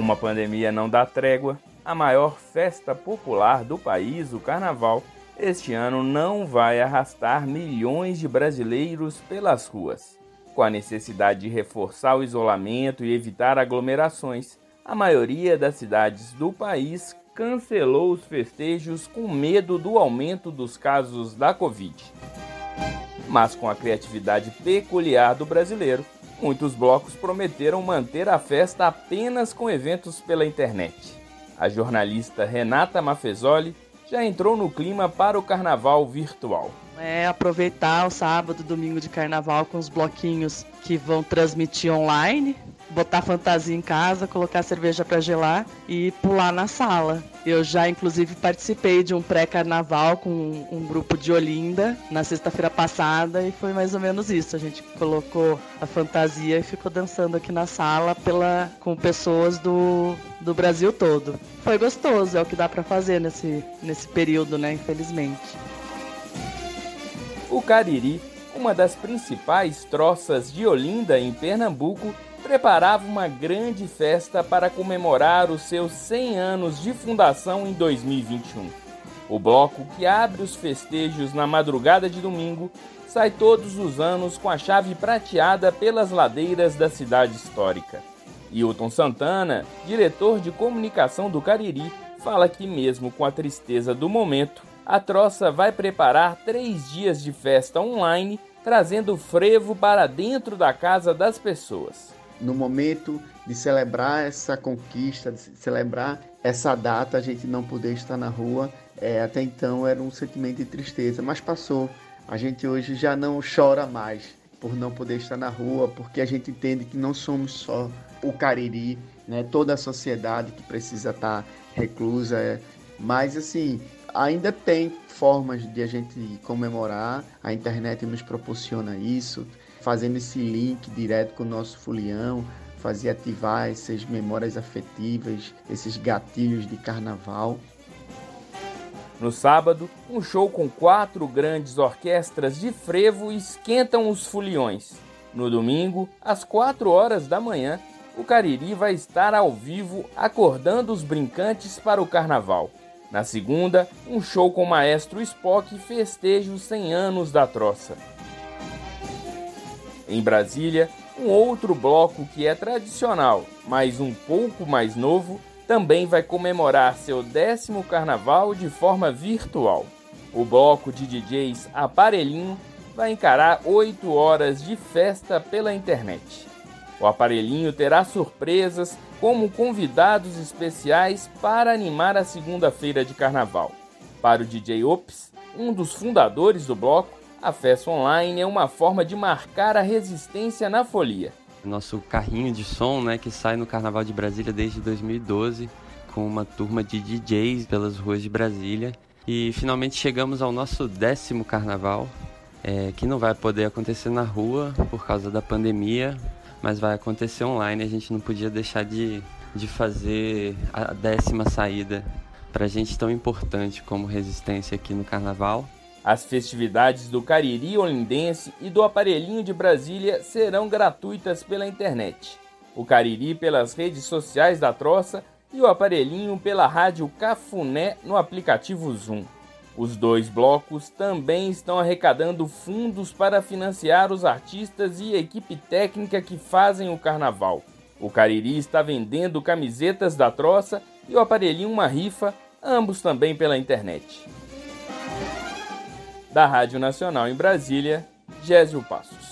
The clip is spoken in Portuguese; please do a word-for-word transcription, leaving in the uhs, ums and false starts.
Como a pandemia não dá trégua, a maior festa popular do país, o Carnaval, este ano não vai arrastar milhões de brasileiros pelas ruas. Com a necessidade de reforçar o isolamento e evitar aglomerações, a maioria das cidades do país cancelou os festejos com medo do aumento dos casos da Covid. Mas com a criatividade peculiar do brasileiro, muitos blocos prometeram manter a festa apenas com eventos pela internet. A jornalista Renata Maffezoli já entrou no clima para o carnaval virtual. É aproveitar o sábado, domingo de carnaval com os bloquinhos que vão transmitir online, botar fantasia em casa, colocar cerveja para gelar e pular na sala. Eu já, inclusive, participei de um pré-carnaval com um grupo de Olinda na sexta-feira passada e foi mais ou menos isso. A gente colocou a fantasia e ficou dançando aqui na sala pela, com pessoas do, do Brasil todo. Foi gostoso, é o que dá para fazer nesse, nesse período, né? Infelizmente. O Cariri, uma das principais troças de Olinda, em Pernambuco, preparava uma grande festa para comemorar os seus cem anos de fundação em dois mil e vinte e um. O bloco, que abre os festejos na madrugada de domingo, sai todos os anos com a chave prateada pelas ladeiras da cidade histórica. Hilton Santana, diretor de comunicação do Cariri, fala que mesmo com a tristeza do momento, a troça vai preparar três dias de festa online, trazendo frevo para dentro da casa das pessoas. No momento de celebrar essa conquista, de celebrar essa data, a gente não poder estar na rua, é, até então era um sentimento de tristeza, mas passou. A gente hoje já não chora mais por não poder estar na rua, porque a gente entende que não somos só o Cariri, né? Toda a sociedade que precisa estar reclusa, é, mas assim, ainda tem formas de a gente comemorar, a internet nos proporciona isso, fazendo esse link direto com o nosso folião, fazer ativar essas memórias afetivas, esses gatilhos de carnaval. No sábado, um show com quatro grandes orquestras de frevo esquentam os foliões. No domingo, às quatro horas da manhã, o Cariri vai estar ao vivo acordando os brincantes para o carnaval. Na segunda, um show com o maestro Spock festeja os cem anos da troça. Em Brasília, um outro bloco que é tradicional, mas um pouco mais novo, também vai comemorar seu décimo carnaval de forma virtual. O bloco de D Js Aparelhinho vai encarar oito horas de festa pela internet. O Aparelhinho terá surpresas como convidados especiais para animar a segunda-feira de carnaval. Para o D J Ops, um dos fundadores do bloco, a festa online é uma forma de marcar a resistência na folia. Nosso carrinho de som, né, que sai no Carnaval de Brasília desde dois mil e doze, com uma turma de D Js pelas ruas de Brasília. E finalmente chegamos ao nosso décimo carnaval, é, que não vai poder acontecer na rua por causa da pandemia, mas vai acontecer online. A gente não podia deixar de, de fazer a décima saída para a gente tão importante como resistência aqui no Carnaval. As festividades do Cariri Olindense e do Aparelhinho de Brasília serão gratuitas pela internet. O Cariri pelas redes sociais da troça e o Aparelhinho pela rádio Cafuné no aplicativo Zoom. Os dois blocos também estão arrecadando fundos para financiar os artistas e a equipe técnica que fazem o carnaval. O Cariri está vendendo camisetas da troça e o Aparelhinho uma rifa, ambos também pela internet. Da Rádio Nacional em Brasília, Gésio Passos.